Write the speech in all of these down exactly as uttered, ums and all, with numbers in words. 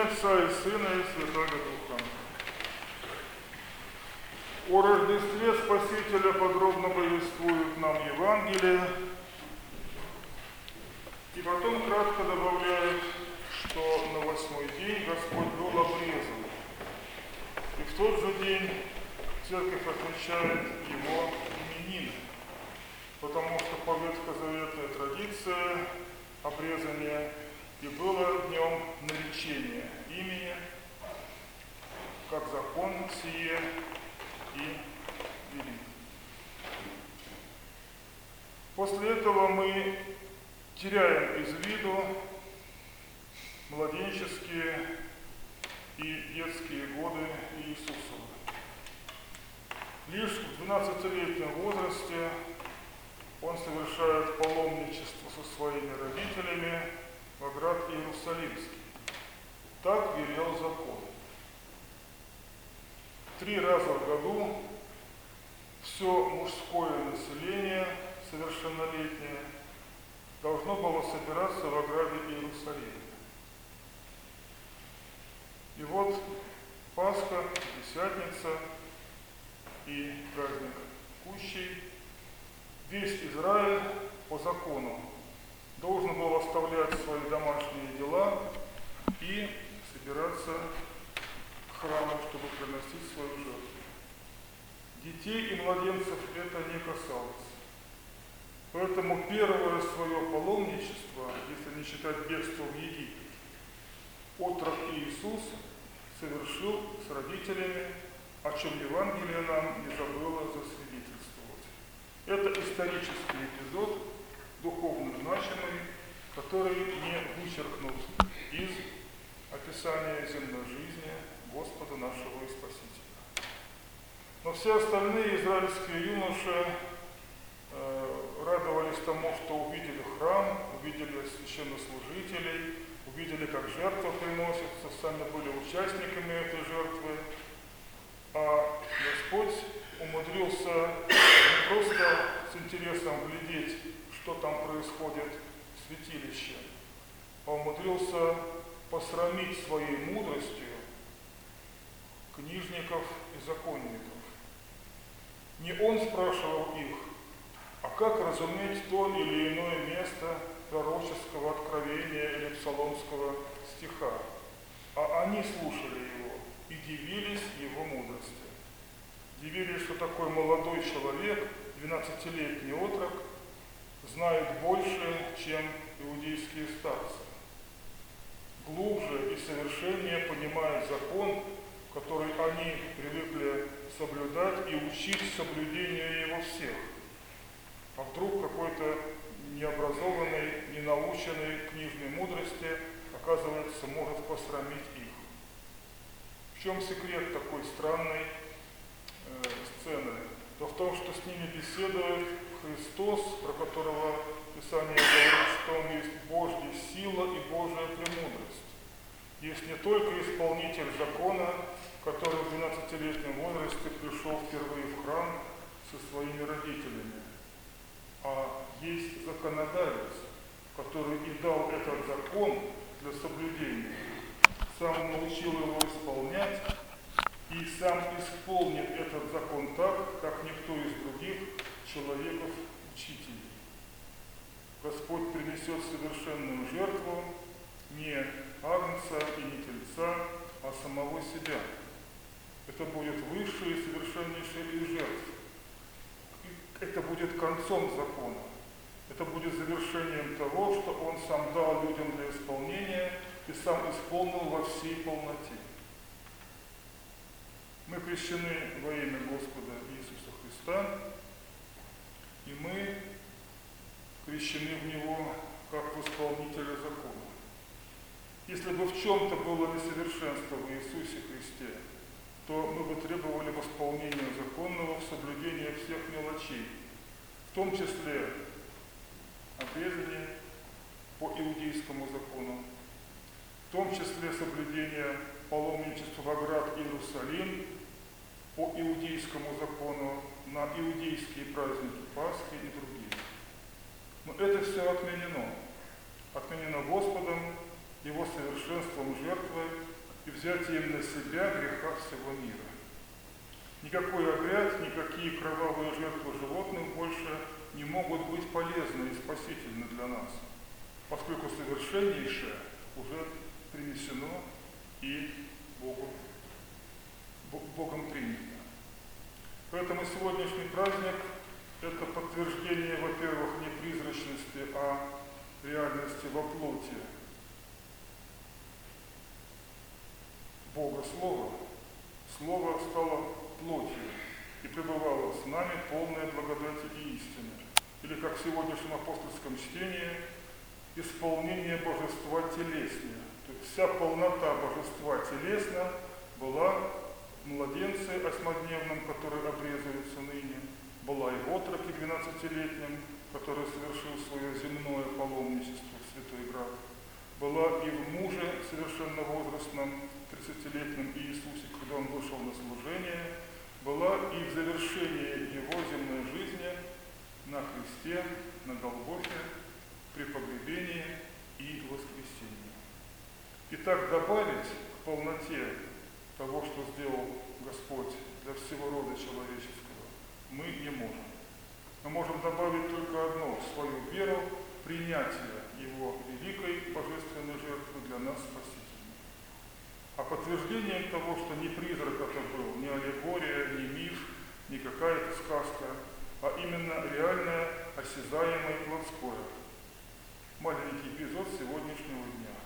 Отца и Сына и Святого Духа. О Рождестве Спасителя подробно повествует нам Евангелие, и потом кратко добавляет, что на восьмой день Господь был обрезан. И в тот же день Церковь отмечает его именины, потому что по ветхозаветной традиции обрезания и было днем наречения имени, как закон сие и велик. После этого мы теряем из виду младенческие и детские годы Иисуса. Лишь в двенадцатилетнем возрасте он совершает паломничество со своими родителями в град Иерусалимский. Так велел закон. Три раза в году все мужское население, совершеннолетнее, должно было собираться в ограде Иерусалима. И вот Пасха, Пятидесятница и праздник Кущей. Весь Израиль по закону должен был оставлять свои домашние дела и собираться к храму, чтобы приносить свою жертву. Детей и младенцев это не касалось. Поэтому первое свое паломничество, если не считать бегство в Египет, отрок Иисус совершил с родителями, о чем Евангелие нам не забыло засвидетельствовать. Это исторический эпизод, духовно значимый, который не вычеркнут из описания земной жизни Господа нашего и Спасителя. Но все остальные израильские юноши э, радовались тому, что увидели храм, увидели священнослужителей, увидели, как жертва приносится, сами были участниками этой жертвы, а Господь умудрился не просто с интересом глядеть, что там происходит в святилище, а умудрился посрамить своей мудростью книжников и законников. Не он спрашивал их, а как разуметь то или иное место пророческого откровения или псаломского стиха, а они слушали его и дивились его мудрости. Дивились, что такой молодой человек, двенадцатилетний отрок, знает больше, чем иудейские старцы. Глубже и совершеннее понимает закон, который они привыкли соблюдать, и учить соблюдению его всех. А вдруг какой-то необразованный, ненаученный книжной мудрости, оказывается, может посрамить их. В чем секрет такой странной э, сцены? То в том, что с ними беседует Христос, про которого Писание говорит, что Он есть Божья сила и Божья премудрость. Есть не только исполнитель закона, который в двенадцатилетнем возрасте пришел впервые в храм со своими родителями, а есть законодатель, который и дал этот закон для соблюдения, сам научил его исполнять и сам исполнит этот закон так, как никто из других человеков-учителей. Господь принесет совершенную жертву не агнца и не тельца, а самого себя. Это будет высшая и совершеннейшая из жертв. Это будет концом закона. Это будет завершением того, что Он сам дал людям для исполнения и сам исполнил во всей полноте. Мы крещены во имя Господа Иисуса Христа, и мы крещены в Него как в исполнителя закона. Если бы в чем-то было несовершенство в Иисусе Христе, то мы бы требовали восполнения законного в соблюдении всех мелочей, в том числе обрезание по иудейскому закону, в том числе соблюдение паломничества в град Иерусалим по иудейскому закону на иудейские праздники Пасхи и другие. Но это все отменено. Отменено Господом, Его совершенством жертвы и взятием на себя греха всего мира. Никакой обряд, никакие кровавые жертвы животных больше не могут быть полезны и спасительны для нас, поскольку совершеннейшее уже принесено и Богом, Богом принято. Поэтому сегодняшний праздник – это подтверждение, во-первых, не призрачности, а реальности во плоти Бога Слова. Слово стало плотью и пребывало с нами полное благодати и истины. Или, как в сегодняшнем апостольском чтении, исполнение божества телеснее. То есть вся полнота божества телесно была в младенце осьмодневном, который обрезывается ныне, была и в отроке двенадцатилетнем, который совершил свое земное паломничество в Святой Град, была и в муже совершенновозрастном тридцатилетнем Иисусе, когда он вышел на служение, была и в завершении его земной жизни на кресте, на Голгофе, при погребении и воскресении. И так добавить к полноте того, что сделал Господь для всего рода человеческого, мы не можем. Мы можем добавить только одно – свою веру, принятие Его великой божественной жертвы для нас спасительной. А подтверждением того, что не призрак это был, не аллегория, не миф, не какая-то сказка, а именно реальное, осязаемое плотское. Маленький эпизод сегодняшнего дня.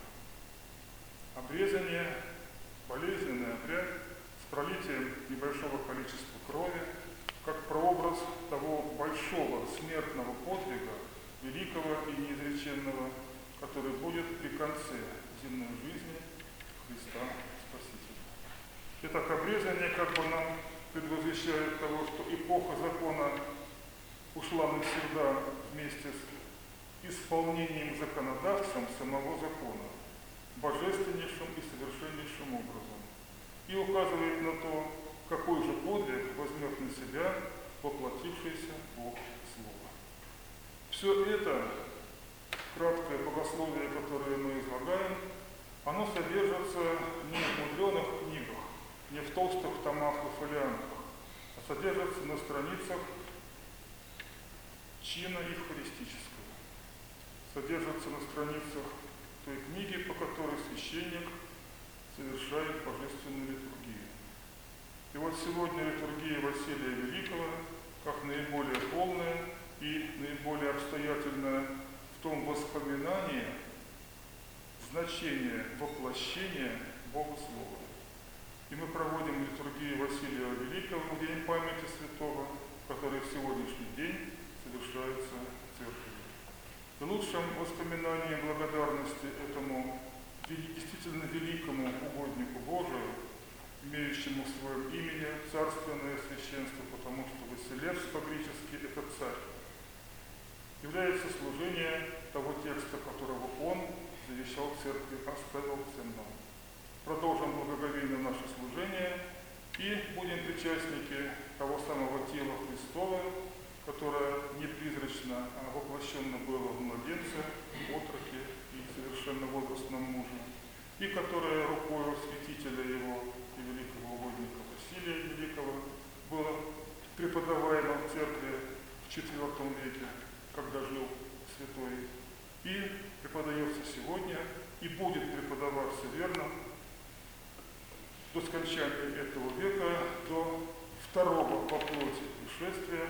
Обрезание, болезненный обряд с пролитием небольшого количества крови, как прообраз того большого смертного подвига, великого и неизреченного, который будет при конце земной жизни Христа Спасителя. Итак, обрезание как бы нам предвозвещает того, что эпоха закона ушла навсегда вместе с исполнением законодавцем самого закона, божественнейшим и совершеннейшим образом, и указывает на то, какой же подвиг возьмет на себя воплотившийся Бог Слово. Все это, краткое богословие, которое мы излагаем, оно содержится не в мудреных книгах, не в толстых томах и фолиантах, а содержится на страницах чина евхаристического, содержится на страницах той книги, по которой священник совершает божественную литургию. И вот сегодня литургия Василия Великого, как наиболее полная и наиболее обстоятельная в том воспоминании значения воплощения Бога Слова. И мы проводим литургию Василия Великого в день памяти святого, который в сегодняшний день совершается в церкви. И лучшим воспоминанием благодарности этому действительно великому угоднику Божию, имеющему в своем имени царственное священство, потому что Василевс по-гречески – это царь, является служение того текста, которого он завещал церкви, оставил всем нам. Продолжим благоговейно наше служение и будем причастники того самого тела Христова, которое не призрачно, а воплощенно было в младенце, в отроке и совершенно возрастном муже, и которое рукою святителя его и великого угодника Василия Великого было преподаваемо в церкви в четвёртом веке, когда жил святой, и преподается сегодня, и будет преподаваться верно до скончания этого века, до второго по плоти пришествия